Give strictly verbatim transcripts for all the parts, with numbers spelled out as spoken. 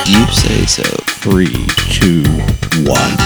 You say so. Three, two, one.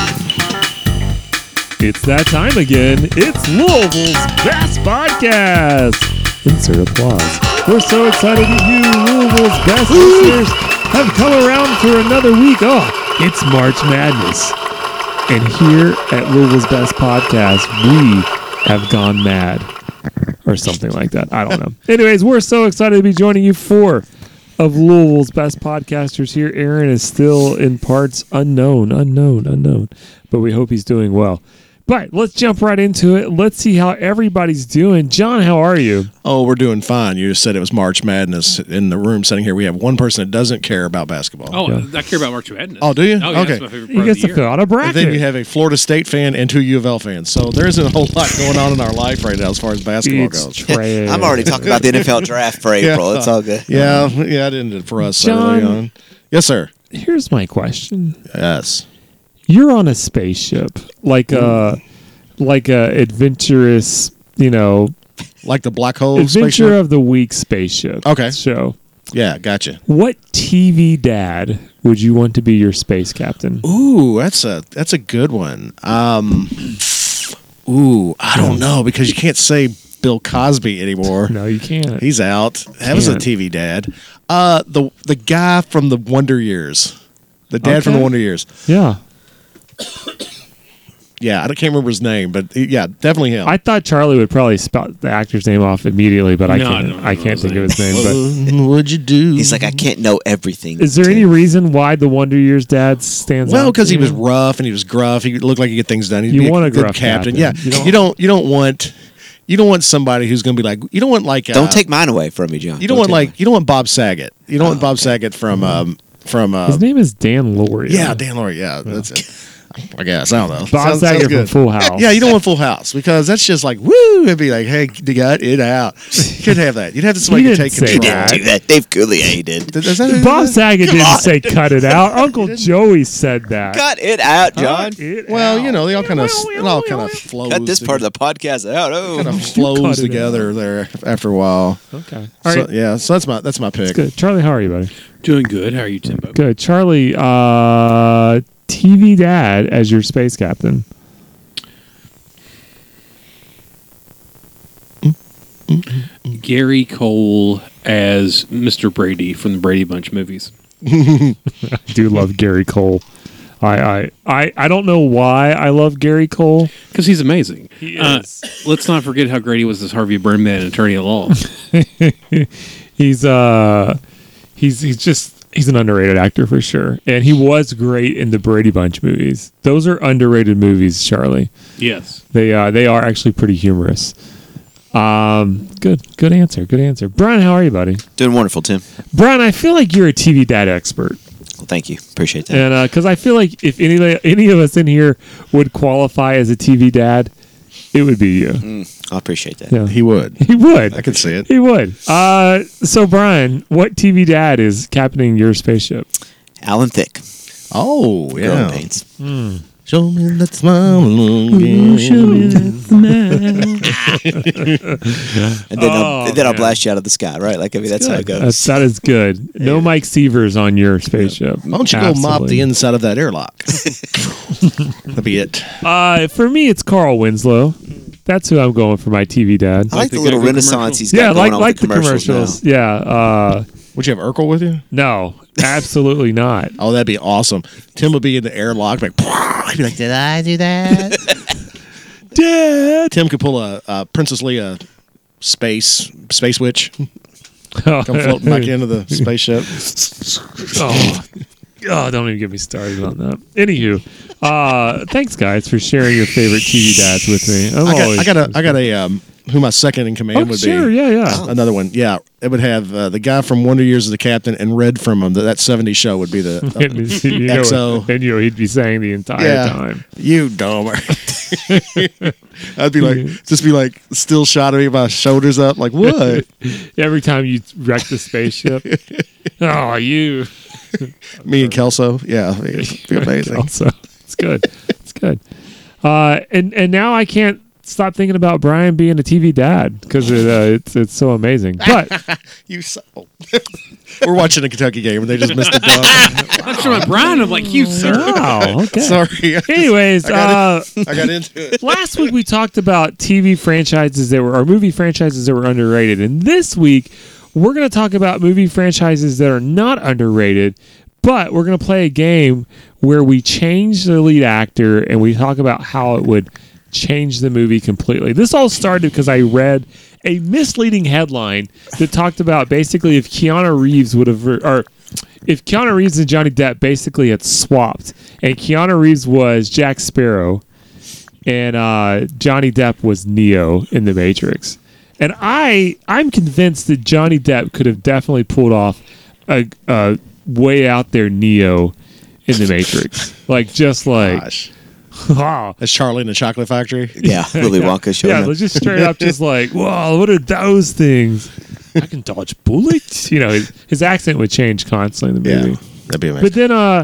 It's that time again. It's Louisville's best podcast. Insert applause. We're so excited that you, Louisville's best listeners, have come around for another week. Oh, it's March Madness. And here at Louisville's best podcast, we have gone mad. Or something like that. I don't know. Anyways, we're so excited to be joining you for of Louisville's best podcasters here. Aaron is still in parts unknown, unknown, unknown. But we hope he's doing well. But let's jump right into it. Let's see how everybody's doing. John, how are you? Oh, we're doing fine. You just said it was March Madness. In the room sitting here, we have one person that doesn't care about basketball. Oh, Yeah. I care about March Madness. Oh, do you? Oh, yeah, Okay. that's my favorite He part gets of the to fill year. out a And bracket. then you have a Florida State fan and two U of L fans. So there isn't a whole lot going on in our life right now as far as basketball It's goes. trash. I'm already talking about the N F L draft for April. Yeah. It's all good. Yeah, yeah, it ended for us John- early on. Yes, sir. Here's my question. Yes. You're on a spaceship, like a, like a adventurous, you know, Like the black hole Adventure spaceship? of the Week spaceship. Okay. show. Yeah, gotcha. What T V dad would you want to be your space captain? Ooh, that's a that's a good one. Um, ooh, I don't know because you can't say Bill Cosby anymore. No, you can't. He's out. That was a Can't. T V dad. Uh, the the guy from the Wonder Years, the dad from the Okay. Wonder Years. Yeah. Yeah, I don't- can't remember his name, but he- yeah, definitely him. I thought Charlie would probably spout the actor's name off immediately, but I No, I can't. don't I, know can't his think of name. his name. What would you do? He's like, I can't know everything. But is there Tim. any reason why the Wonder Years dad stands out? Well, because to he was you? rough and he was gruff. He looked like he could get things done. He'd You be want a a good gruff captain. captain. Yeah, You don't- you don't. You don't want. You don't want somebody who's going to be like. You don't want like. Uh, Don't take mine away from me, John. You don't, want take like. mine. You don't want Bob Saget. You don't want Oh, Bob okay. Saget from. Um, from. Uh, His name is Dan Lauria. yeah, Dan Lauria. Yeah, that's it. I guess I don't know. Bob Sounds- sounds Saget from good. Full House. Yeah, you don't want Full House because that's just like woo. It'd be like, hey, you got it out. You couldn't have that. You'd have to somebody He to didn't take say He control. didn't do that. Dave Coulier did. Does that- Bob Saget didn't on. say cut it out. Uncle Joey said that. Cut it out, John. Cut it Well, out. you know, they all kind of, it all kind of flows. Cut this part of the podcast out. Oh, kind of cut flows it together there after a while. Okay. All So, right. yeah, so that's my that's my pick. Good. Charlie, how are you, buddy? Doing good. How are you, Timbo? Good. Charlie, uh, T V dad as your space captain. Gary Cole as Mister Brady from the Brady Bunch movies. I do love Gary Cole. I, I, I, I don't know why I love Gary Cole. Because he's amazing. He Uh, is. let's not forget how great he was as Harvey Birdman, attorney at law. He's uh he's he's just he's an underrated actor for sure. And he was great in the Brady Bunch movies. Those are underrated movies, Charlie. Yes. They uh they are actually pretty humorous. Um good good answer. Good answer. Brian, how are you, buddy? doing wonderful, Tim. Brian, I feel like you're a T V dad expert. Well, thank you. Appreciate that. And uh cuz I feel like if any any of us in here would qualify as a T V dad, it would be you. Mm, I appreciate that. Yeah. He would. He would. I could see it. He would. Uh, so, Brian, what T V dad is captaining your spaceship? Alan Thicke. Oh, Growing yeah. Pains. Show me that smile again. And then, Oh, I'll, and then I'll man. blast you out of the sky, right? Like, I mean, that's how it goes. That's, that is good. No Mike Sievers on your spaceship. Why don't you go mop the Absolutely. inside of that airlock? That'd be it. Uh, for me, it's Carl Winslow. That's who I'm going for my T V dad. I like the the little Geico renaissance he's got Yeah, going like on like with the the commercials, commercials. Yeah. Uh, Would you have Urkel with you? no, absolutely not. Oh, that'd be awesome. Tim would be in the airlock, like, he'd be like, "Did I do that?" Dad. Tim could pull a, a Princess Leia space space witch, come floating back into the spaceship. Oh, oh, don't even get me started on that. Anywho, uh, thanks guys for sharing your favorite T V dads with me. I'm I got, always- I got a, I got a, um, who my second in command Oh, would sure, be. yeah, yeah. Another one, yeah. It would have uh, the guy from Wonder Years as the captain, and Red from um, the, that seventies show would be the And, uh, you know, X O. and you know he'd be saying the entire Yeah. time. You dumber. I'd be like, just be like, still shot of me, my shoulders up, like what? Every time you wreck the spaceship. Oh, you. Me and Kelso, yeah, it'd be amazing. Also, it's good. It's good. Uh, and and now I can't stop thinking about Brian being a T V dad because it, uh, it's it's so amazing. But You so. We're watching a Kentucky game and they just missed a dunk. I'm sure my Brian. I'm like, you, sir. wow, okay. Sorry. Anyways, I got, uh, it. I got into it. last week we talked about T V franchises that were or movie franchises that were underrated, and this week we're going to talk about movie franchises that are not underrated. But we're going to play a game where we change the lead actor and we talk about how it would change the movie completely. This all started because I read a misleading headline that talked about basically if Keanu Reeves would have, or if Keanu Reeves and Johnny Depp basically had swapped, and Keanu Reeves was Jack Sparrow and uh, Johnny Depp was Neo in The Matrix. And I, I'm convinced that Johnny Depp could have definitely pulled off a, a way out there Neo in The Matrix. Like, just like, Gosh. wow. That's Charlie in the Chocolate Factory. Yeah, Willy Wonka showing Yeah, up. let's just straight up just like, wow, what are those things? I can dodge bullets. You know, his, his accent would change constantly in the Yeah. movie. That'd be amazing. But then, uh,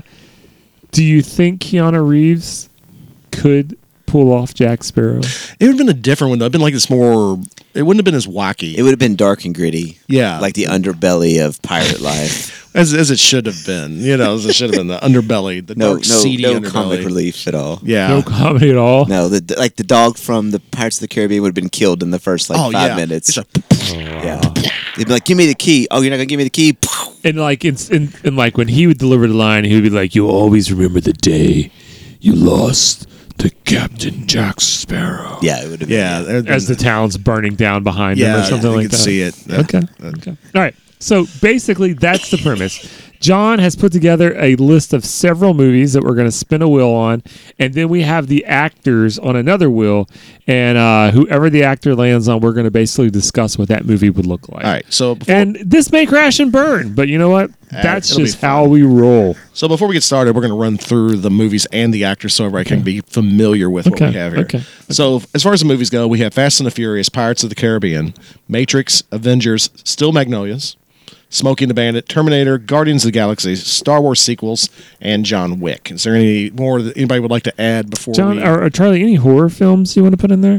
do you think Keanu Reeves could pull off Jack Sparrow? It would have been a different one, though. It'd been like this more. It wouldn't have been as wacky. It would have been dark and gritty. Yeah. Like the underbelly of pirate life. as as it should have been. You know, as it should have been the underbelly, the No, dark, no, seedy no underbelly. comic relief at all. Yeah. No comedy at all. No, the, the- like the dog from the Pirates of the Caribbean would have been killed in the first like oh five yeah. minutes. It's a, Yeah, they'd be like, "Give me the key." Oh, you're not gonna give me the key? And like, it's and, and like when he would deliver the line, he would be like, "You always remember the day you lost to Captain Jack Sparrow." Yeah, it would have. yeah. Been, there'd been- As the town's burning down behind yeah, him or something you like could that. see it. Yeah. Okay. Okay. All right. So basically, that's the premise. John has put together a list of several movies that we're going to spin a wheel on, and then we have the actors on another wheel, and uh, whoever the actor lands on, we're going to basically discuss what that movie would look like. All right. So before, And this may crash and burn, but you know what? That's it'll be just fun. how we roll. so before we get started, we're going to run through the movies and the actors so everybody can be familiar with what Okay, we have here. okay, So as far as the movies go, we have Fast and the Furious, Pirates of the Caribbean, Matrix, Avengers, Still Magnolias, Smokey and the Bandit, Terminator, Guardians of the Galaxy, Star Wars sequels, and John Wick. Is there any more that anybody would like to add before John we... or, or Charlie, any horror films you want to put in there?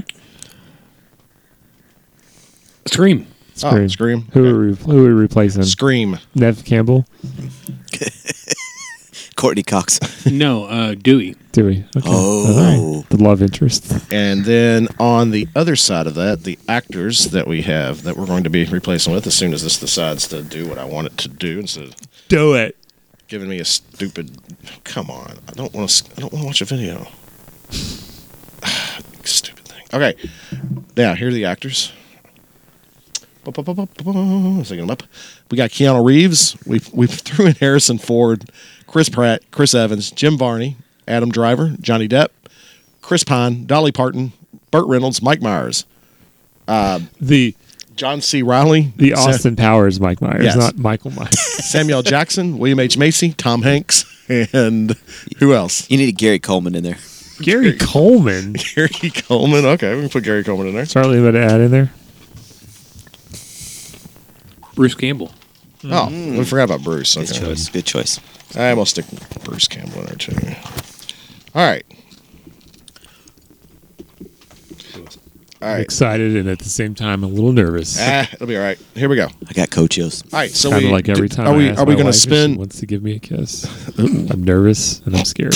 Scream. Oh, Scream. Scream. Who Okay. are we, who are we replacing? Scream. Nev Campbell? Courtney Cox. No, uh, Dewey. Dewey. Okay. Oh. All right. The love interest. And then on the other side of that, the actors that we have that we're going to be replacing with as soon as this decides to do what I want it to do instead of Do it. giving me a stupid... Come on. I don't want to I don't want to watch a video. Stupid thing. Okay. Now, here are the actors. Let's look them up. We got Keanu Reeves. We we threw in Harrison Ford, Chris Pratt, Chris Evans, Jim Varney, Adam Driver, Johnny Depp, Chris Pine, Dolly Parton, Burt Reynolds, Mike Myers, The John C. Reilly, the Sa- Austin Powers Mike Myers, Yes. not Michael Myers. Samuel Jackson, William H. Macy, Tom Hanks, and who else? You need a Gary Coleman in there. Gary Coleman. Gary Coleman. Okay, we can put Gary Coleman in there. Charlie, anybody to add in there? Bruce Campbell. Oh, we forgot about Bruce. Good Okay. choice. Good choice. I'm gonna stick Bruce Campbell in there too. All right. All right. Excited and at the same time a little nervous. Ah, it'll be all right. Here we go. All I got Coachos. right. So kind we of like every d- time are we I ask are we my going wife to if she spin? wants to give me a kiss. I'm nervous and I'm scared.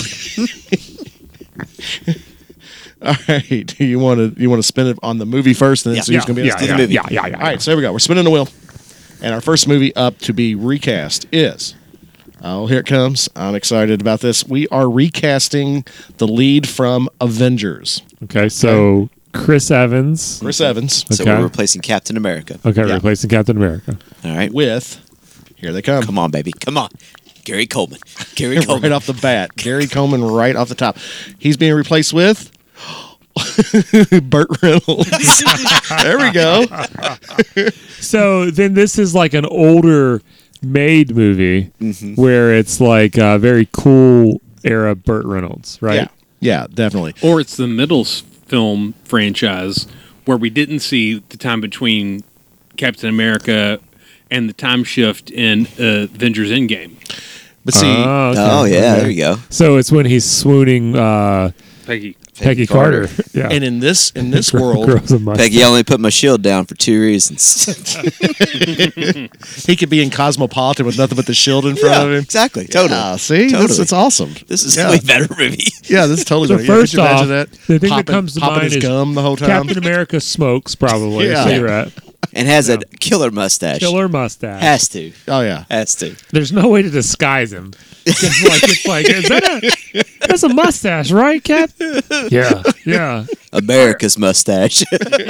All right. Do you want to you want to spin it on the movie first, and then Yeah. see who's going to be in yeah, the yeah, movie. yeah, yeah, yeah. All right, so here we go. We're spinning the wheel. And our first movie up to be recast is, oh, here it comes. I'm excited about this. We are recasting the lead from Avengers, Okay, so Chris Evans. Chris Evans, So Okay. we're replacing Captain America. Okay, Yeah. replacing Captain America. All right. with, here they come. Come on, baby. Come on. Gary Coleman. Gary Coleman. Right off the bat. Gary Coleman right off the top. He's being replaced with Burt Reynolds. There we go. So then this is like an older made movie Mm-hmm. where it's like a very cool era Burt Reynolds, right? Yeah. Yeah, definitely. Or it's the middle s- film franchise where we didn't see the time between Captain America and the time shift in uh, Avengers Endgame. But see, Oh, okay. Oh, yeah. Okay. There you go. So it's when he's swooning. Uh, Peggy. Peggy Carter. Yeah. And in this in this Grow- world, grows a mustache. Peggy only put my shield down for two reasons. he could be in Cosmopolitan with nothing but the shield in front yeah, of him. exactly. Totally. Yeah, see, Totally. This, it's awesome. This is yeah. a way better movie. Yeah, this is totally. So better. Yeah, first could you imagine off, that? the thing popping, that comes to popping mind his is gum the whole time. Captain America smokes probably Yeah. a cigarette. And has a killer mustache. Killer mustache. Has to. Oh yeah. Has to. There's no way to disguise him. It's like, it's like, is that a, that's a mustache, right, Cap? Yeah, yeah. America's mustache.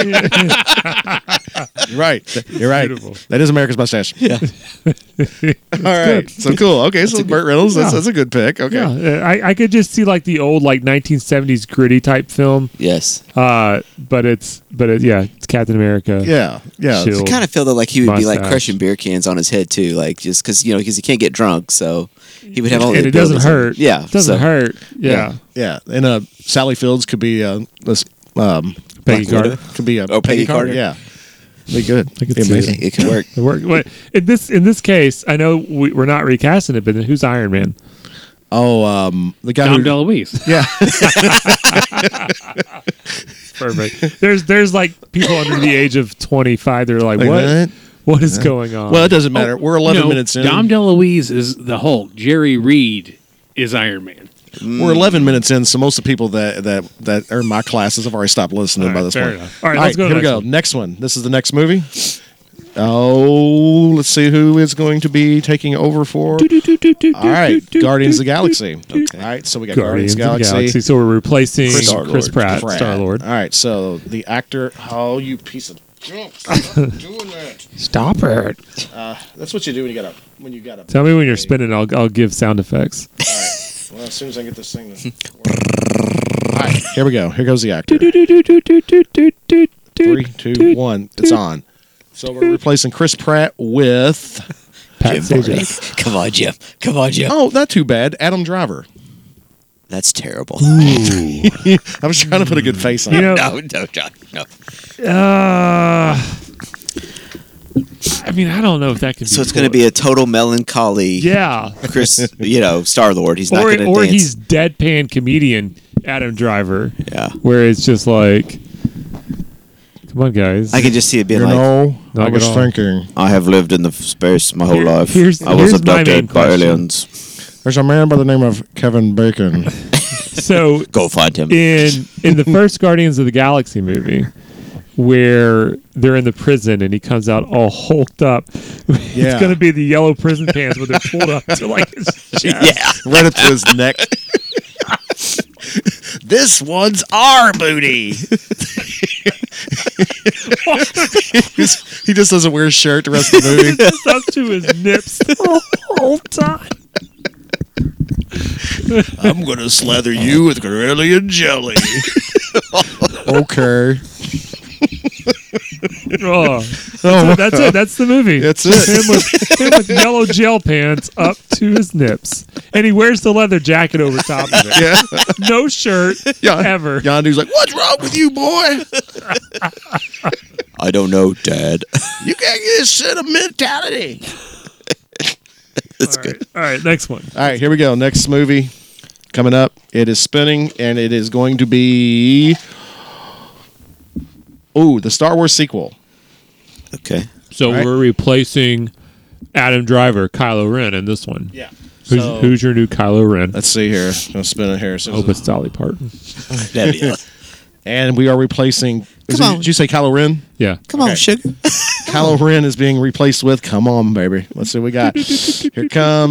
You're right. You're right. Beautiful. That is America's mustache. yeah. All right. So cool. Okay, so Burt Reynolds. That's, Yeah. that's a good pick. Okay. Yeah, I, I could just see like the old like nineteen seventies gritty type film, Yes. uh, but it's but it, yeah, it's Captain America. Yeah. Yeah. Chill. I kind of feel that like he would be like Mustache. crushing beer cans on his head too, like just because you know because he can't get drunk, so he would have all. and the it doesn't abilities on- hurt. Yeah, it doesn't so- hurt. Yeah, Yeah. And uh, Sally Fields could be uh, this um, Peggy Black Widow. Carter. Could be a Oh, Peggy Carter. Yeah. Be good. I could Be see amazing. it. It could work. It worked. Wait, in this in this case, I know we, we're not recasting it, but then who's Iron Man? Oh, um, the guy Dom who. DeLuise. Yeah. Perfect. There's there's like people under the age of twenty-five. They're like, Like, what? what? What is going on? Well, it doesn't matter. We're eleven No, minutes in. Dom DeLuise is the Hulk. Jerry Reed is Iron Man. We're eleven minutes in, so most of the people that that that are in my classes have already stopped listening All by right, this fair point. enough. All right, let's go to Here we the go. next one. Next one. This is the next movie. Oh, let's see who is going to be taking over for. All right, Guardians of the Galaxy. Okay. All right, so we got Guardians Guardians, of the Galaxy. So we're replacing Chris- Chris, Star-Lord. Pratt, Pratt. Star Lord. All right, so the actor. Oh, you piece of junk! Stop doing that. Stop it. Uh, that's what you do when you got a when you got a. Tell me when you're spinning. I'll I'll give sound effects. Well, as soon as I get this thing. To All right, here we go. Here goes the actor. Three, two, one. It's on. So we're replacing Chris Pratt with. Pat Jim Sajak. Varney. Come on, Jim. Come on, Jim. Oh, not too bad. Adam Driver. That's terrible. I was trying to put a good face on You it. know, No, no, John. No. uh, I mean, I don't know if that could be. So it's going to be a total melancholy. yeah, Chris, you know, Star Lord. He's not or going to or dance. he's deadpan comedian Adam Driver, yeah. where it's just like, come on, guys. I can just see it being You like, know, Not I was at all. thinking. I have lived in the f- space my whole Here- life. here's- I was here's my main abducted by question. aliens. There's a man by the name of Kevin Bacon. So Go find him. in in the first Guardians of the Galaxy movie, where they're in the prison and he comes out all hulked up, Yeah. it's going to be the yellow prison pants with it pulled up to like his chest. yeah. Right up to his neck. This one's our booty. He just doesn't wear a shirt the rest of the movie. It's up to his nips the whole time. I'm gonna slather you with Corellian jelly. Okay. Oh, that's, it, that's it. That's the movie. That's it. Him with, him with yellow gel pants up to his nips, and he wears the leather jacket over top of it. Yeah. No shirt Yeah. ever. Yondu's like, "What's wrong with you, boy? I don't know, Dad. You can't get this sentimentality." That's All good. right. All right, next one. All right, here we go. Next movie coming up. It is spinning, and it is going to be. Ooh, the Star Wars sequel. Okay. So All right. we're replacing Adam Driver, Kylo Ren, in this one. Yeah. Who's, So- who's your new Kylo Ren? Let's see here. I'm gonna spin it here. So I hope it's Dolly Parton. That'd be and we are replacing. Is Come it- on. Did you say Kylo Ren? Yeah. Come Okay. on, sugar. Kylo Ren is being replaced with. Come on, baby. Let's see what we got. Here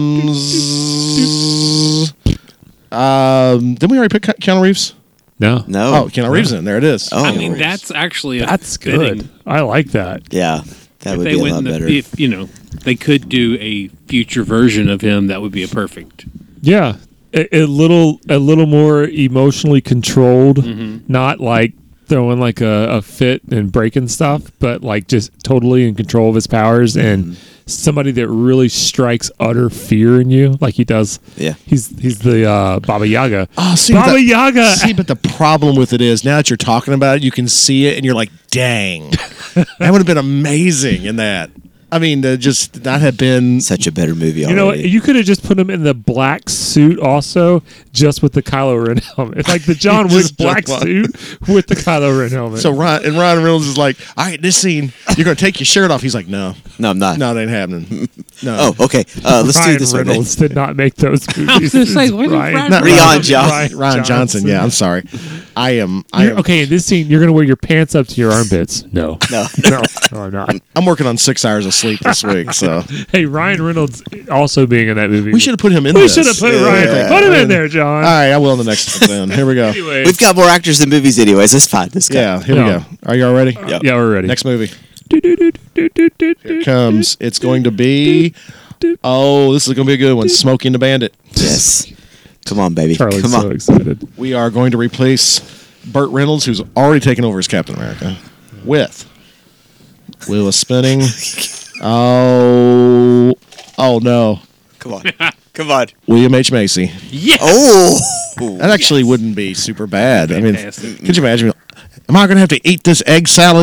comes. Um, didn't we already pick Ke- Keanu Reeves? No. No. Oh, Keanu Reeves in there. It is. Oh. I mean, that's actually a That's fitting. good. I like that. Yeah. That If would they be a went lot in the, better. if you know they could do a future version of him, that would be a perfect. Yeah. A, a little a little more emotionally controlled, Mm-hmm. not like throwing like a, a fit and breaking stuff, but like just totally in control of his powers and Mm-hmm. somebody that really strikes utter fear in you, like he does. Yeah. He's he's the uh, Baba Yaga. Oh, see, Baba the- Yaga. See, but the problem with it is now that you're talking about it, you can see it, and you're like, "Dang, that would have been amazing in that." I mean, uh, just that had been Such a better movie You know, already. you could have just put him in the black suit also, just with the Kylo Ren helmet. Like the John Wick Just black John- suit with the Kylo Ren helmet. so. Ryan and Ryan Reynolds is like, all right, this scene, you're gonna take your shirt off. He's like, no, no, I'm not. no, that ain't happening. No. Oh, okay. Uh, let's Ryan do this one. Reynolds did not make those movies. gonna say, what is Ryan, Ryan Not Rian Ryan, Johnson. Ryan Johnson. Yeah, I'm sorry. I am. I You're- am. okay, in this scene, you're going to wear your pants up to your armpits. No. No. No, no, I'm not. I'm working on six hours of sleep this week, so Hey, Ryan Reynolds also being in that movie. we should have put him in. We this. should have put Yeah. Ryan. Put him in there, John. All right, I will in the next one. Then here we go. Anyway, We've got more actors than movies, anyways. It's fine. This guy. Yeah, here No. we go. Are you all ready? Yep. yeah, we're ready. Next movie Here Here comes. It's going to be. Oh, this is going to be a good one. Smokey and the Bandit. Yes. Come on, baby. Charlie's Come so on. excited. We are going to replace Burt Reynolds, who's already taken over as Captain America, with wheel is spinning. Oh, oh no, Come on. Come on. William H Macy. Yes. Oh. That actually wouldn't be super bad. I mean, Fantastic. could you imagine? Am I going to have to eat this egg salad?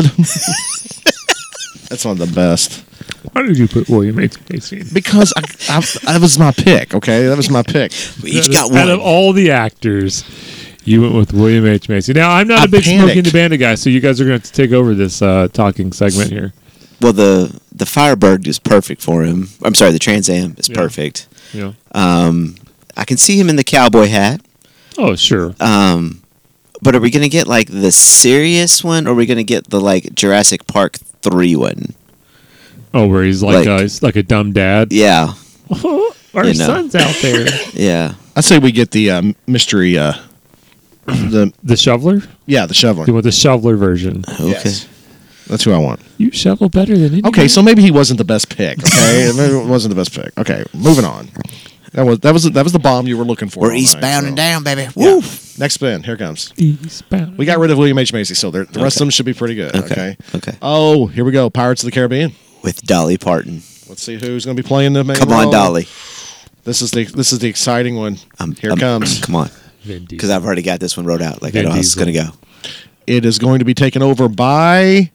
That's one of the best. Why did you put William H. Macy in? Because I, I, that was my pick. Okay, that was my pick. We each Out got of- Out of one. all the actors, you went with William H. Macy. Now, I'm not I a big panicked. Smoking the Bandit guy, so you guys are going to have to take over this uh, talking segment here. Well, the the Firebird is perfect for him. I'm sorry, the Trans Am is Yeah. perfect. You know? Um, I can see him in the cowboy hat. Oh, sure. Um, but are we gonna get like the serious one, or are we gonna get the like Jurassic Park three one? Oh, where he's like, like- uh, he's like a dumb dad. Yeah, Our You know. son's out there. yeah. I say we get the um, mystery. Uh, the The shoveler? yeah, the shoveler. You want the shoveler version? Okay. Yes. That's who I want. You shovel better than anyone. Okay, so maybe he wasn't the best pick. Okay, maybe it wasn't the best pick. Okay, moving on. That was that was that was the bomb you were looking for. We're all night, eastbound so- and down, baby. Yeah. Woo. Next spin. Here it comes. Eastbound. We got rid of William H Macy, so the the rest of them should be pretty good. Okay. Okay. Okay. Oh, here we go. Pirates of the Caribbean. With Dolly Parton. Let's see who's going to be playing the main Come on, role. Dolly. This is the this is the exciting one. Um, Here it um, comes. Come on, Vin Diesel. because I've already got this one wrote out. Like Vin I know how it's Diesel. gonna go. It is going to be taken over by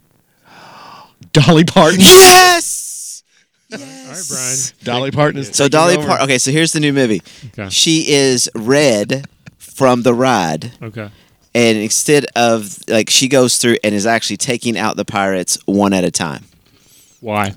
Dolly Parton. Yes. All right, Brian. Dolly Parton is So taking Dolly over. Parton. Okay, so here's the new movie. Okay. She is Red from The Ride, Okay. and instead of like she goes through and is actually taking out the pirates one at a time Why?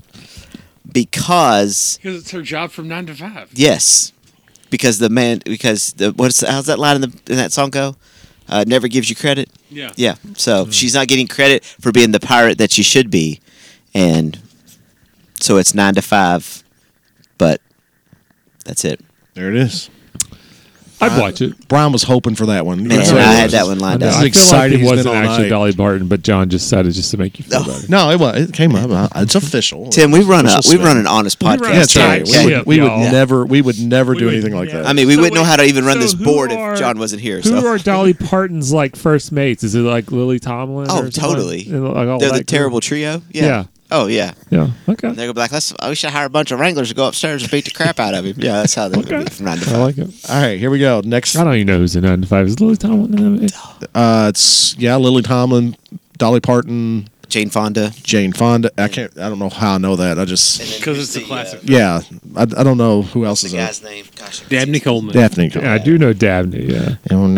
because Because it's her job from nine to five. yes, because the man because the what's how's that line in the in that song go? Uh, never gives you credit. Yeah. Yeah, so she's not getting credit for being the pirate that she should be, and so it's nine to five, but that's it. There it is. I'd watch it. Brian was hoping for that one. Man, That's what I it had was. that one lined I up. This feel is exciting. like He's it been wasn't all actually night. Dolly Parton, but John just said it just to make you feel No. better. No, it was. It came up. Uh, It's official. Tim, we run a Official we spin. run an honest We run podcast. a Yeah, that's tight right. We ship, would, we would y'all. never. We would never We do would anything like never- that. I mean, we So wouldn't know wait, how to even run so this who board are- if John wasn't here. Who So are Dolly Parton's like first mates? Is it like Lily Tomlin? Oh, or something? totally. And, like, all they're the that terrible group? trio. Yeah. Yeah. Oh yeah. Yeah. Okay. They're gonna be like, let's. We should hire a bunch of wranglers to go upstairs and beat the crap out of him. Yeah, that's how they're gonna be from nine to I five. like it. All right, here we go. Next, I don't even know who's in nine to five. Is Lily Tomlin in that? uh, it's yeah, Lily Tomlin, Dolly Parton, Jane Fonda. Jane Fonda. I can't. I don't know how I know that. I just Because it's a classic. yeah. I, I don't know who else The is in it. guy's name. Gosh. Dabney Coleman. Daphne. Yeah, I do know Dabney. Yeah.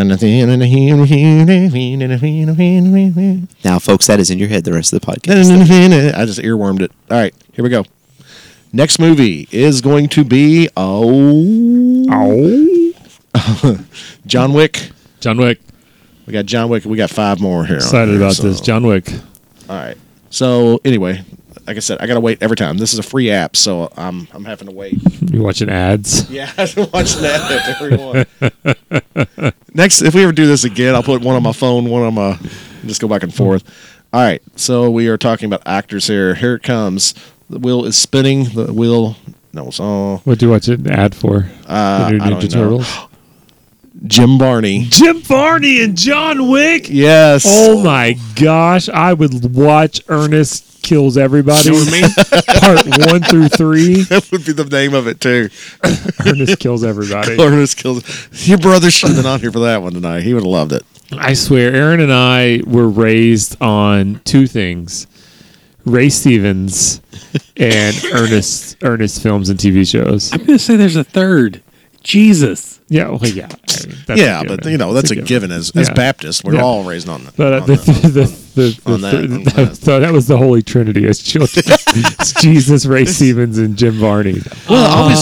Now, folks, that is in your head the rest of the podcast. I just earwormed it. All right, here we go. Next movie is going to be oh Oh. John Wick. John Wick. We got John Wick. We got five more here. on Excited here, about so- this. John Wick. All right. So anyway, like I said, I gotta wait every time. This is a free app, so I'm I'm having to wait. You watching ads? Yeah, I watch that every one. Next, if we ever do this again, I'll put one on my phone, one on my, just go back and forth. All right. So we are talking about actors here. Here it comes. The wheel is spinning. The wheel. No, it's all What do you watch an ad for? Uh, the new I don't Ninja know. Turtles. Jim Barney. Jim Varney and John Wick. Yes. Oh my gosh! I would watch Ernest Kills Everybody. You know what I mean? Part one through three. That would be the name of it too. Ernest Kills Everybody. Ernest kills. Your brother should have been on here for that one tonight. He would have loved it. I swear, Aaron and I were raised on two things: Ray Stevens and Ernest Ernest films and T V shows. I'm gonna say there's a third. Jesus. Yeah, well, yeah, I mean, that's a yeah, given. but you know that's It's a given. As as Yeah. Baptists, we're Yeah. all raised on that. But uh, on the, the- the, the, the, on that, the- on that. so that was the Holy Trinity as children. It's Jesus, Ray Stevens, and Jim Varney. well, I always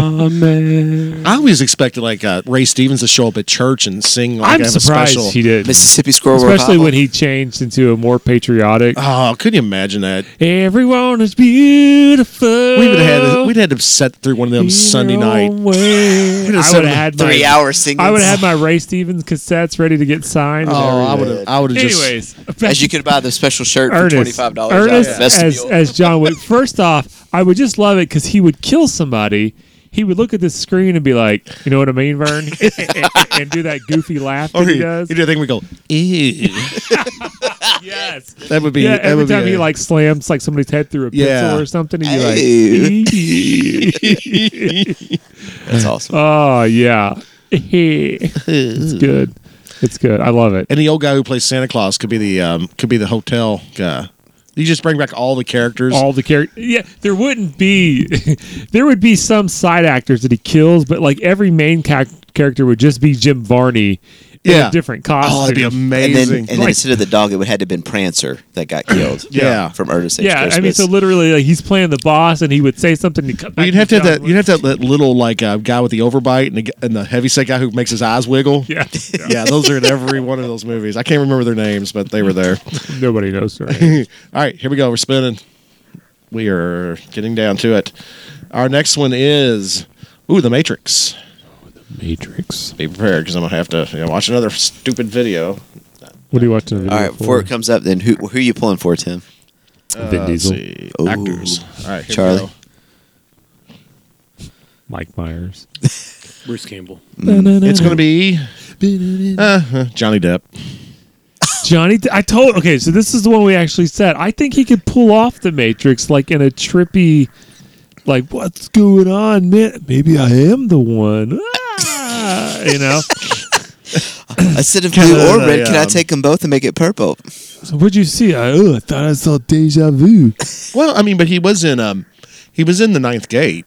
Amen. I always expected like uh, Ray Stevens to show up at church and sing. Like, I'm have a surprised special. he did, Mississippi Squirrel especially Revival. when he changed into a more patriotic. Oh, couldn't you imagine that? Everyone is beautiful. We would have had we'd had to set through one of them Sunday night. I have would have had my three hour singing. I would have had my Ray Stevens cassettes ready to get signed. and Oh, I everything. would have. I would have just. Anyways, As you could buy the special shirt for Ernest, twenty five dollars. Ernest as, as John Wick. First off, I would just love it because he would kill somebody. He would look at the screen and be like, "You know what I mean, Vern?" and, and do that goofy laugh that Or he he, does. he did a thing we go. Ew. Yes. That would be. Yeah. that Every would be time he a- like slams like somebody's head through a pencil Yeah. or something, he'd Ew. be like, That's awesome. "Oh yeah, it's good. It's good. I love it." And the old guy who plays Santa Claus could be the um, could be the hotel guy. You just bring back all the characters. All the characters. Yeah, there wouldn't be. There would be some side actors that he kills, but like every main ca- character would just be Jim Varney in Yeah. a different costume. Oh, that'd be and amazing. then, and then Like- instead of the dog, it would have to been Prancer that got killed. Yeah. from Ernest Saves Yeah, I mean, Christmas. so literally, like he's playing the boss, and he would say something. To cut Well, back you'd have to have John that. You'd have to have that little like uh, guy with the overbite and the, g- and the heavyset guy who makes his eyes wiggle. Yeah, Yeah, those are in every one of those movies. I can't remember their names, but they were there. nobody knows. Right? All right, here we go. We're spinning. We are getting down to it. Our next one is ooh, The Matrix. Matrix. Be prepared because I'm gonna have to you know, watch another stupid video. What are you watching? A video all right, for? before it comes up, then who who are you pulling for, Tim? Vin Uh, let's Diesel, see. Ooh. Actors. All right, here Charlie. we go. Mike Myers. Bruce Campbell. It's gonna be uh, uh, Johnny Depp. Johnny. De- I told. Okay, so this is the one we actually said. I think he could pull off the Matrix like in a trippy, like what's going on, man? Maybe I am the one. Ah, you know. Instead of Kinda, blue or red, can I um, take them both and make it purple? So what'd you see? I, oh, I thought I saw Deja Vu. Well, I mean, but he was in um, he was in the Ninth Gate.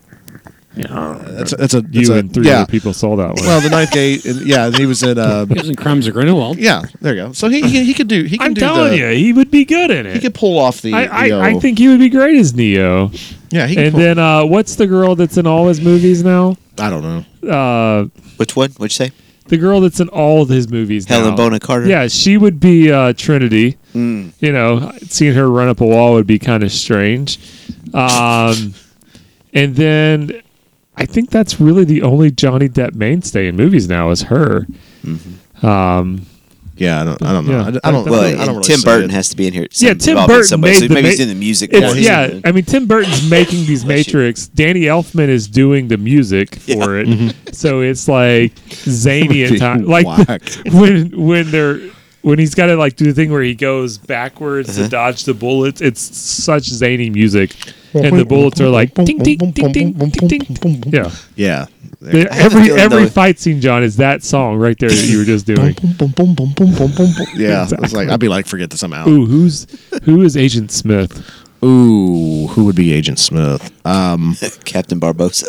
Yeah, That's a, that's a that's you a, and three yeah. other people saw that one. Well, the Ninth Gate, and, yeah, and he was in. Uh, He was in Crimes of Grindelwald. yeah, there you go. So he he, he could do. He can I'm do telling the, you, he would be good in He it. could pull off the. I, the, I, I uh, think he would be great as Neo. Yeah, he. Can And pull, then uh, what's the girl that's in all his movies now? I don't know. Uh, Which one? What'd you say? the girl that's in all of his movies now. Helen Bonham Carter? Yeah, she would be uh, Trinity. Mm. You know, seeing her run up a wall would be kind of strange. Um, and then I think that's really the only Johnny Depp mainstay in movies now is her. Um, Yeah, I don't. I don't know. Yeah. I, I don't. Well, I and don't really Tim see Burton it. has to be in here. Yeah, some- Tim involved in Burton some way. made So the maybe he's ma- doing the music. It's, for it. yeah, I mean, Tim Burton's making these Matrix. Danny Elfman is doing the music for it, so it's like zany at times. Like Whack. when when they're when he's got to like do the thing where he goes backwards to dodge the bullets. It's such zany music, and the bullets are like ding ding ding ding ding ding. Yeah, Yeah. The- I have a every feeling, every though- fight scene, John, is that song right there that you were just doing. Yeah, it's Exactly. like I'd be like, forget this, I'm out. Ooh, who's who is Agent Smith? Ooh, who would be Agent Smith? Um, Captain Barbosa.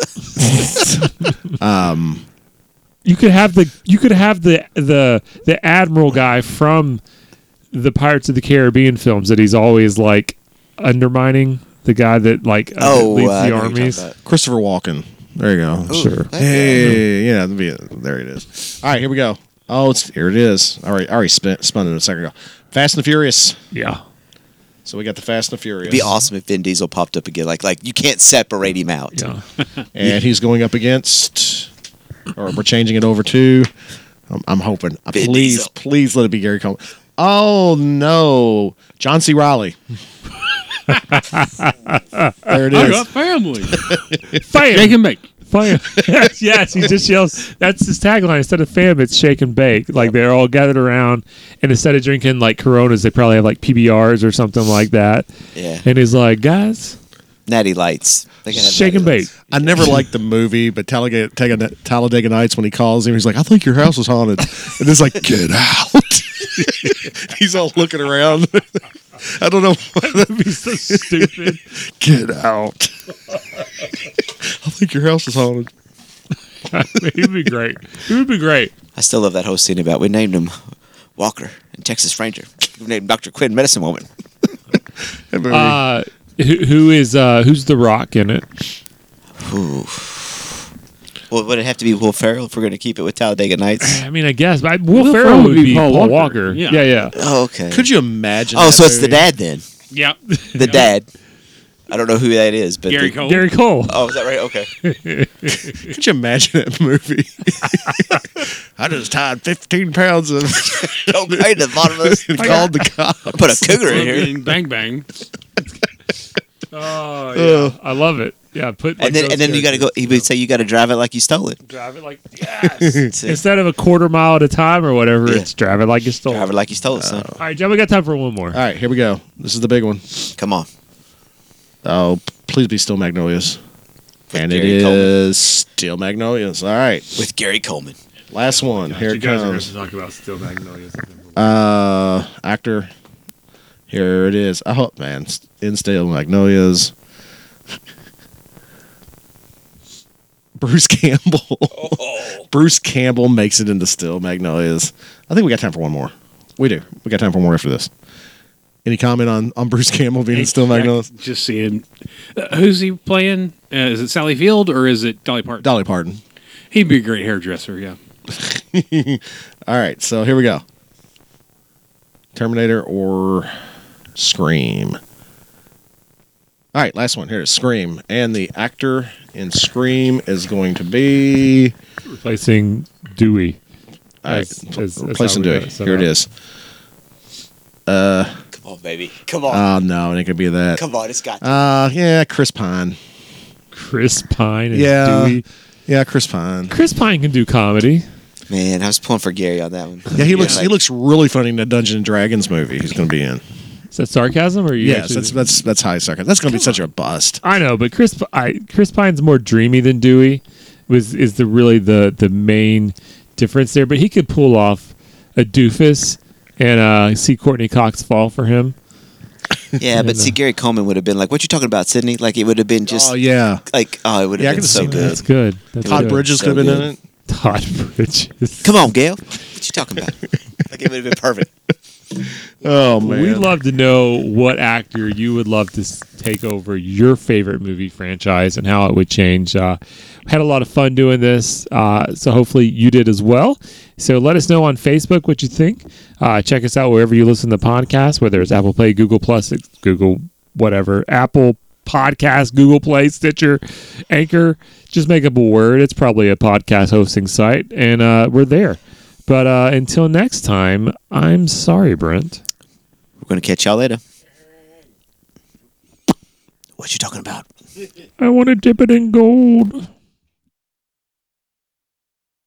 You could have the you could have the the the admiral guy from the Pirates of the Caribbean films that he's always like undermining the guy that like uh, Oh, leads uh, I the know what you're armies. talking about. Christopher Walken. There you go. Ooh, Sure. okay. Hey, yeah, that'd be there it is. All right, here we go. Oh, it's here it is. All right, I already spun, spun it a second ago. Fast and the Furious. Yeah. So we got the Fast and the Furious. It'd be awesome if Vin Diesel popped up again. Like, like you can't separate him out. Yeah. And he's going up against, or we're changing it over to. I'm, I'm hoping. Uh, Vin please, Diesel. please let it be Gary Coleman. Oh no, John C. Riley. there it I is. got family. Fire. Shake and bake. Fire. yes, yes, he just yells. That's his tagline. Instead of fam, it's shake and bake. Like they're all gathered around, and instead of drinking like Coronas, they probably have like P B Rs or something like that. Yeah. And he's like, guys, Natty Lights. They can have shake and Natty bake. Lights. I never liked the movie, but Talladega, Talladega, Talladega Nights, when he calls him, he's like, I think your house is haunted. And it's like, get out. He's all looking around. I don't know. That'd be so stupid. Get out. I think your house is haunted. It would be great. It would be great. I still love that whole scene about we named him Walker and Texas Ranger. We named Doctor Quinn Medicine Woman. Uh, who, who is uh, who's the Rock in it? Ooh. Well, would it have to be Will Ferrell if we're going to keep it with Talladega Nights? I mean, I guess. But Will, Will Ferrell would be Paul, Paul Walker. Walker. Yeah. yeah, yeah. Oh, okay. Could you imagine? Oh, that so it's the movie? dad then. Yep. The dad. I don't know who that is, but Gary the, Cole. Gary Cole. Oh, is that right? Okay. Could you imagine that movie? I just tied fifteen pounds of Cocaine to the bottom of this. and called the cops. Put a cougar in here. Bang bang. Oh, yeah. I love it. Yeah, put like And then, those and then you got to go. characters. He would say you got to drive it like you stole it. Drive it like yes. See, Instead of a quarter mile at a time or whatever, Yeah. it's drive it like you stole. drive it like you stole it, son. All right, John, we got time for one more. All right, here we go. This is the big one. Come on. Oh, please be Still Magnolias. And it Gary Coleman. is Still Magnolias. All right, With Gary Coleman. last one. Here you it guys comes. are going to talk about Still Magnolias. Uh, actor. Here it is. I hope, man. In Still Magnolias. Bruce Campbell. Bruce Campbell makes it into Still Magnolias. I think we got time for one more. We do. We got time for more after this. Any comment on, on Bruce Campbell being in Still Magnolias? Just seeing. Uh, who's he playing? Uh, is it Sally Field or is it Dolly Parton? Dolly Parton. He'd be a great hairdresser, yeah. All right, so here we go. Terminator or Scream? All right, last one. Here it is, Scream. And the actor in Scream is going to be... Replacing Dewey. All right, As- as- as replacing how we Dewey. got it set Here it up. is. Uh, Come on, baby. Come on. oh, no, it ain't going to be that. Come on. It's got to. Uh, yeah, Chris Pine. Chris Pine and Yeah. Dewey. Yeah, Chris Pine. Chris Pine can do comedy. Man, I was pulling for Gary on that one. Yeah, he looks like- he looks really funny in the Dungeons and Dragons movie he's going to be in. Is that sarcasm or are you Yes, actually- that's that's that's high sarcasm. That's going to be such a bust. I know, but Chris I, Chris Pine's more dreamy than Dewey. Was is the really the the main difference there? But he could pull off a doofus and uh, see Courtney Cox fall for him. Yeah, but see, Gary Coleman would have been like, "What you talking about, Sydney?" Like it would have been just Oh yeah, like, oh, it would have Yeah, I been could've so seen that. good. That's good. That's Todd good. Bridges So could have been good. in it. Todd Bridges. Come on, Gail. What you talking about? Like it would have been perfect. Oh man, We'd love to know what actor you would love to s- take over your favorite movie franchise and how it would change. Uh, we had a lot of fun doing this, uh, so hopefully you did as well. So let us know on Facebook what you think. Uh, check us out wherever you listen to podcasts, whether it's Apple Play, Google Plus, Google whatever, Apple Podcast, Google Play, Stitcher, Anchor. Just make up a word. It's probably a podcast hosting site, and uh, we're there. But uh, until next time, I'm sorry, Brent. We're gonna catch y'all later. What you talking about? I want to dip it in gold.